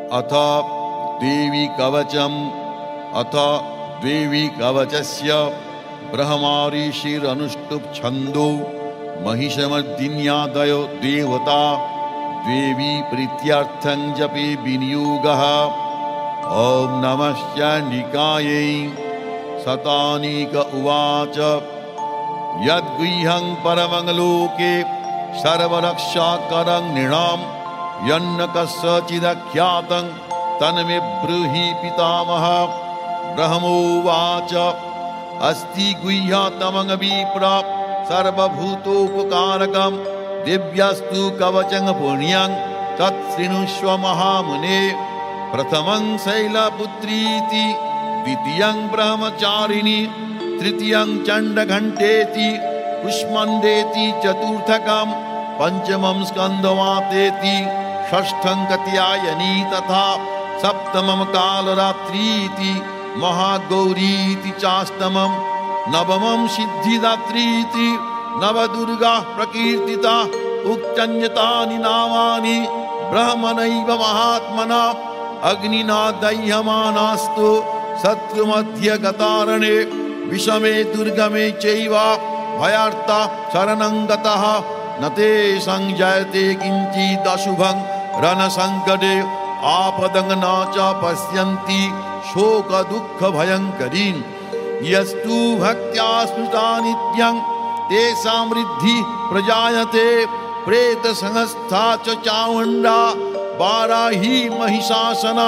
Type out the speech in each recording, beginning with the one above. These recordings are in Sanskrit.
अथ देवी कवचम् अथ देवी कवचस्य ब्रह्मऋषिरनुष्टुप् छन्दो महिषमर्दिन्यादयो देवता देवी प्रीत्यर्थं जपे विनियोगः। ॐ नमः चण्डिकायै। शतानीक उवाच यद्गुह्यं परमं लोके सर्वरक्षाकरं नृणां यन्न कस्यचिदख्यातं तन्मे ब्रूहि पितामह। ब्रह्मोवाच अस्ति गुह्यतमं विप्र सर्वभूतोपकारकं दिव्यस्तु कवचं पुण्यं तत्शृणुष्व महामुने। प्रथमं शैलपुत्रीति द्वितीयं ब्रह्मचारिणी तृतीयं चण्डघण्टेति कुष्माण्डेति चतुर्थकं पञ्चमं स्कन्दमातेति षष्ठं कात्यायनी तथा सप्तमं कालरात्रीति महागौरीति चाष्टमं नवमं सिद्धिदात्रीति नवदुर्गा प्रकीर्तिता। उक्तन्यतानि नामानि ब्रह्मणैव महात्मना अग्निना दह्यमानास्तु शत्रुमध्यगतारणे विषमे दुर्गमे चैव भयार्ता शरणं गतः न ते संजायते किञ्चिदशुभं रणसङ्कटे आपदं न च पश्यन्ति शोकदुःखभयङ्करीं। यस्तु भक्त्या स्मृता नित्यं तेषां वृद्धिः प्रजायते। प्रेतसंस्था च चामुण्डा वाराही महिषासना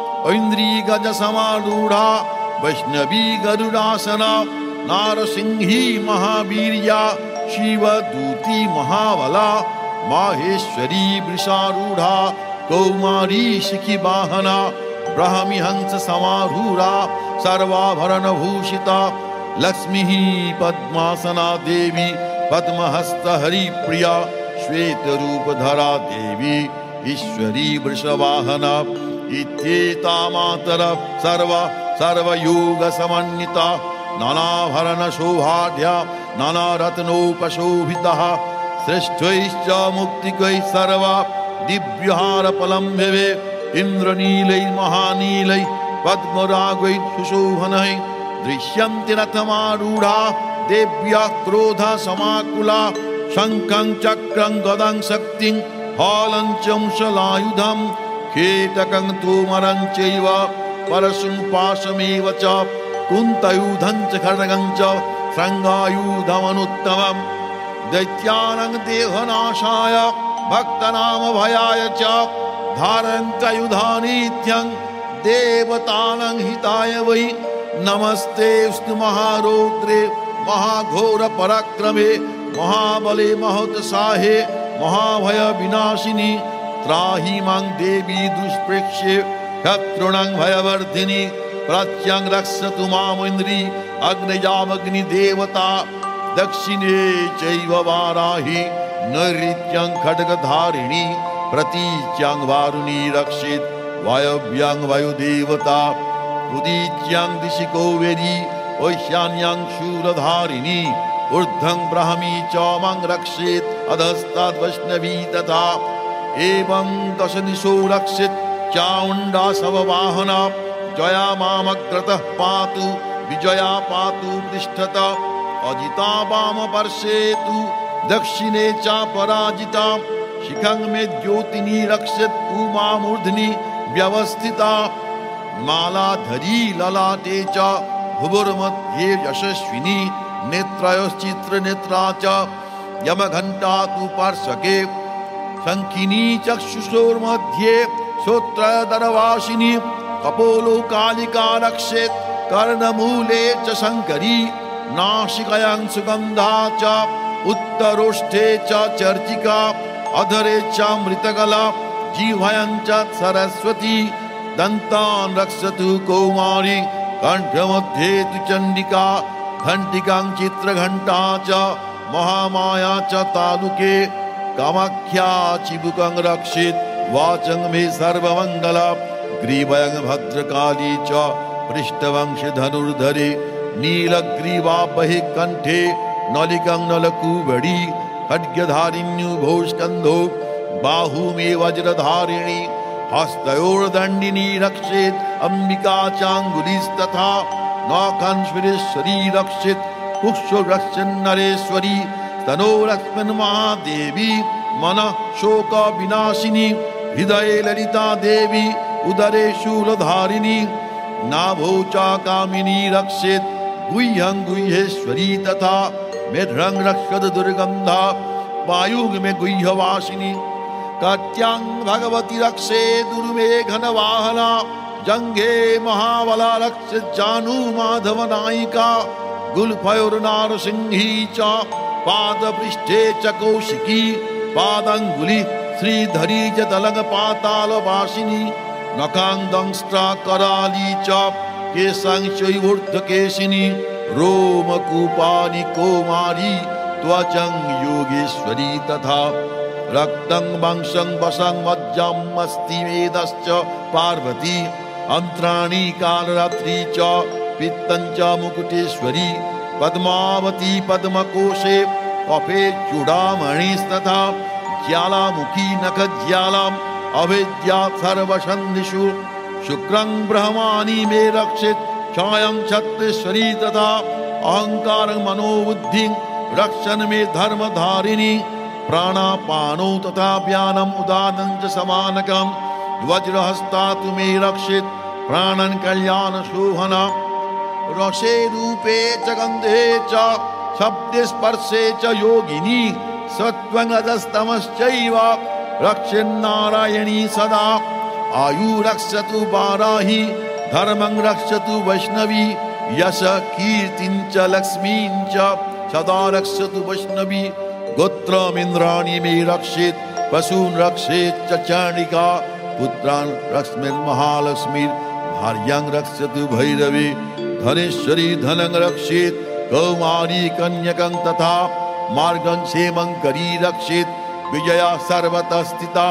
ऐन्द्रियगजसमारूढा वैष्णवी गरुडासना नारसिंही महावीर्या शिवदूती महाबला माहेश्वरी वृषारूढा कौमारी शिखिवाहना ब्राह्मी हंस समारूढा सर्वाभरणभूषिता लक्ष्मीः पद्मासना देवी पद्महस्त हरिप्रिया श्वेतरूपधरा देवी ईश्वरी वृषवाहना इत्येता मातरः सर्वयोगसमन्विता नानाभरणशोभाढ्या नानारत्नोपशोभितः श्रेष्ठैश्च मुक्तिकैः सर्वा दिव्यहारपलम्भवे इन्द्रनीलैः महानीलैः पद्मरागैः सुशोभनैः दृश्यन्ति रथमारूढा देव्या क्रोधसमाकुला शङ्खं चक्रं गदां शक्तिं हालं च मुशलायुधं केतकं तोमरं चैव परशुं पाशमेव च कुन्तयुधं च खड्गं च शृङ्गायुधमनुत्तमं दैत्यानां देहनाशाय भक्तानामभयाय च धारयन्त्युधानि नित्यं देवतानां हिताय वै। नमस्ते विष्णु महारौद्रे महाघोरपराक्रमे महाबले महोत्साहे महाभय विनाशिनी त्राहि मां देवी दुष्प्रेक्ष्ये शत्रूणां भयवर्धिनी प्राच्यां रक्षतु मामिन्द्री अग्नयामग्निदेवता दक्षिणे चैव वाराही नैऋत्यां खड्गधारिणी प्रतीच्यां वारुणी रक्षेत् वायव्यां वायुदेवता उदीच्यां दिशि कौवेरी वैशान्यां शूलधारिणी ऊर्ध्वं ब्राह्मी च मां रक्षेत् अधस्ताद् वैष्णवी तथा एवं दशदिशो रक्षेत् चामुण्डा शववाहना जया मामग्रतः पातु विजया पातु पृष्ठतः अजिता वामपार्श्वे तु दक्षिणे च पराजिता शिखं मे ज्योतिनी रक्षेत् उमा मूर्ध्नि व्यवस्थिता मालाधरी ललाटे च भुवुर्मध्ये यशस्विनी नेत्रयोश्चित्रनेत्रा च यमघण्टा तु पार्श्वके शङ्खिनी चक्षुषोर्मध्ये श्रोत्रदरवासिनी कपोलो कालिका रक्षेत् कर्णमूले च शङ्करी नासिकायां सुगन्धा च उत्तरोष्ठे च चर्चिका अधरे च मृतकला जिह्वायां च सरस्वती दन्तान् रक्षतु कौमारी कण्ठमध्ये तु चण्डिका घण्टिकां चित्रघण्टा च महामाया च तालुके कामाख्या चिबुकं रक्षेत् वाचं मे सर्वमङ्गला ग्रीवं भद्रकाली च पृष्ठवंशे धनुर्धरे नीलग्रीवा बहि कण्ठे नलिकं हस्तयोर्दण्डिनी रक्षेत् अम्बिका चाङ्गुलिस्तथा नखन्स्फुरेश्वरी रक्षेत् कुक्षो रक्षन्नरेश्वरी तनोरस्मिन् महादेवी मनः शोक विनाशिनी हृदये ललिता देवी उदरे शूलधारिणी नाभौ च कामिनी रक्षेत् गुह्यं गुह्येश्वरी तथा मेढ्रं रक्षत दुर्गन्धा वायुं मे गुह्यवासिनी कट्यां भगवती रक्षे दुर्मेघनवाहना जङ्घे महाबला रक्षेत् जानु माधवनायिका गुल्फयोर्नारसिंही च पादपृष्ठे च कौशिकी पादाङ्गुली श्रीधरी च दलङ्गपातालवासिनी नखां दंष्ट्रा कराली च केशां चैवोर्ध्वकेशिनी रोमकूपानि कौमारी त्वचं योगेश्वरी तथा रक्तं वंशं वशं मज्जं मस्तिमेदश्च पार्वती अन्त्राणि कालरात्रि च पित्तं च मुकुटेश्वरी पद्मावती पद्मकोशे कफे चूडामणिस्तथा ज्वालामुखी नखज्वालाम् अवेद्या सर्वसन्धिषु शुक्रं ब्रह्माणि मे रक्षेत् छायां छत्रेश्वरी तथा अहङ्कारं मनोबुद्धिं रक्षन् मे धर्मधारिणी प्राणापानो तथा व्यानम् उदानं च समानकं वज्रहस्ता तु मे रक्षेत् प्राणन् कल्याणशोभना रसे रूपे च गन्धे च शब्दे स्पर्शे च योगिनी सत्त्वं रजस्तमश्चैव रक्षन्नारायणी सदा आयु रक्षतु वाराही धर्मं रक्षतु वैष्णवी यश कीर्तिं च लक्ष्मीं च सदा रक्षतु वैष्णवी गोत्रमिन्द्राणि मे रक्षेत् पशून् रक्षेत् च चाणिका पुत्रान् रक्ष्मिर्महालक्ष्मी भार्यां रक्षतु भैरवी धनेश्वरी धनं रक्षेत् कौमारी कन्यकं तथा मार्गं क्षेमङ्करी रक्षेत् विजया सर्वतः स्थिता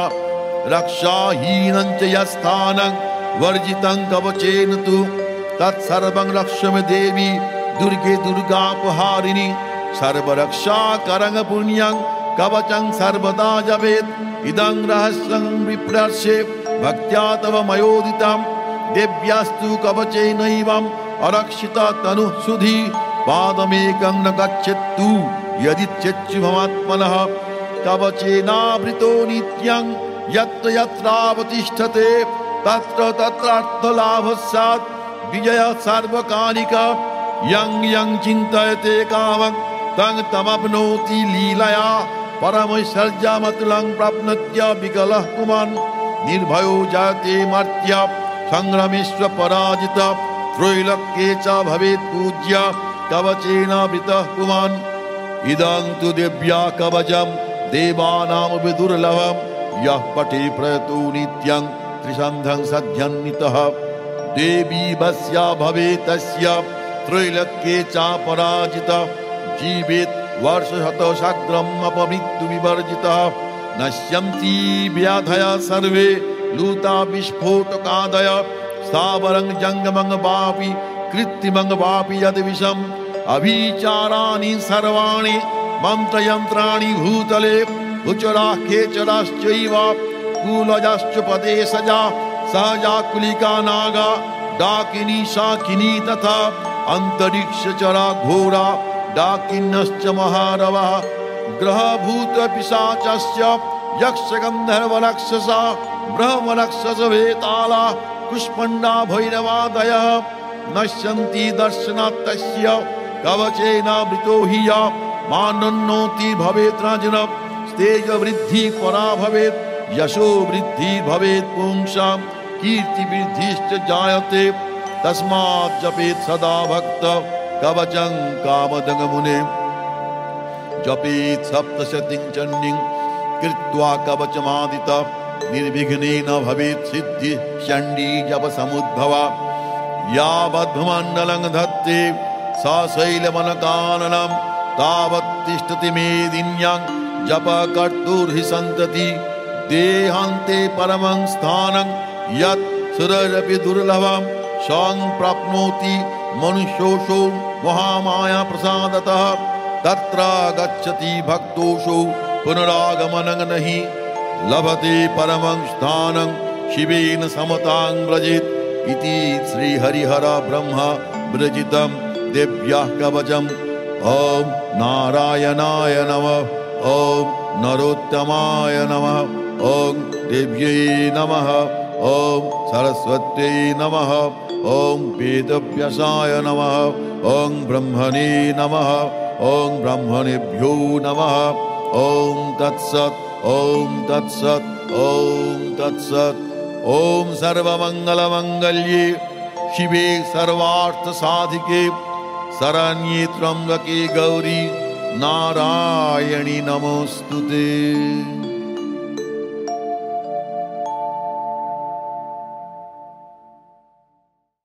रक्षाहीनं च यत्स्थानं वर्जितं कवचेन तु तत्सर्वं रक्ष मे देवी दुर्गे दुर्गापहारिणी सर्वरक्षाकरं पुण्यं कवचं सर्वदा जपेत् इदं रहस्यं विप्रर्षे भक्त्या तव मयोदितं देव्यास्तु कवचेनैवम् अरक्षिता तनुः सुधी पादमेकं न गच्छेत्तु यदि चेच्छुभमात्मनः कवचेनावृतो नित्यं यत्र यत्रावतिष्ठते तत्र तत्रार्थलाभः स्यात् विजयः सार्वकालिका यं यं चिन्तयते कामं तं तमप्नोति लीलया परमैश्वर्यमतुलं प्राप्नोत्य विकलः पुमान् निर्भयो जाते मर्त्य संग्रामेष्व पराजितः त्रैलोक्ये च भवेत् पूज्य कवचेनावृतः पुमान् इदं तु दिव्या कवचं देवानां विदुर्लभं यः पठे प्रयतो नित्यं त्रिसन्ध्यं सध्यन्वितः देवी वश्या भवेत् तस्य त्रैलोक्ये च पराजितः जीवेत् वर्षशतसाग्रम् अपमृत्युविवर्जितः नश्यन्ति व्याधयः सर्वे लूता विस्फोटकादय स्थावरं जङ्गमं वापि कृत्रिमं वापि यद्विषम् अभिचाराणि सर्वाणि मन्त्रयन्त्राणि भूतले उचराः खेचराश्चैव कूलजाश्च पदेशजा सहजा कुलिका नागा डाकिनी शाकिनी तथा अन्तरिक्षचरा घोरा डाकिन्यश्च महारवः ग्रहभूतपिशाचस्य यक्षगन्धर्वराक्षसा ब्रह्मराक्षसवेताला कुष्मण्डा भैरवादयः नश्यन्ति दर्शनात् तस्य कवचेनावृतो हि यः मानन्नोति भवेत् राजनः तेजवृद्धि परा भवेत् यशो वृद्धि भवेत् पुंसां कीर्तिवृद्धिश्च जायते तस्मात् जपेत् सदा भक्त कवचं कामदङ्गमुने जपेत् सप्तशतीं चण्डीं कृत्वा कवचमादितः निर्विघ्नेन भवेत् सिद्धि चण्डी जपसमुद्भवा यावद्भुमण्डलं धत्ते सशैलवनकाननं तावत् तिष्ठति मेदिन्यां जपकर्तुर्हि सन्तति देहान्ते परमं स्थानं यत् सुररपि दुर्लभं संप्राप्नोति मनुष्योऽसौ महामाया प्रसादतः तत्र गच्छति भक्तोऽसौ पुनरागमनं नहि लभते परमं स्थानं शिवेन समतां व्रजेत् इति श्रीहरिहर ब्रह्म विरचितं देव्याः कवचम्। ॐ नारायणाय नमः। ॐ नरोत्तमाय नमः। ॐ देव्यै नमः। ॐ सरस्वत्यै नमः। ॐ वेदव्यासाय नमः। ॐ ब्रह्मणे नमः। ॐ ब्रह्मणेभ्यो नमः। ॐ तत्सत्। ॐ तत्सत्। ॐ तत्सत्। ॐ सर्वमङ्गलमङ्गल्ये शिवे सर्वार्थसाधिके शरण्ये त्र्यम्बके गौरी नारायणि नमोस्तुते।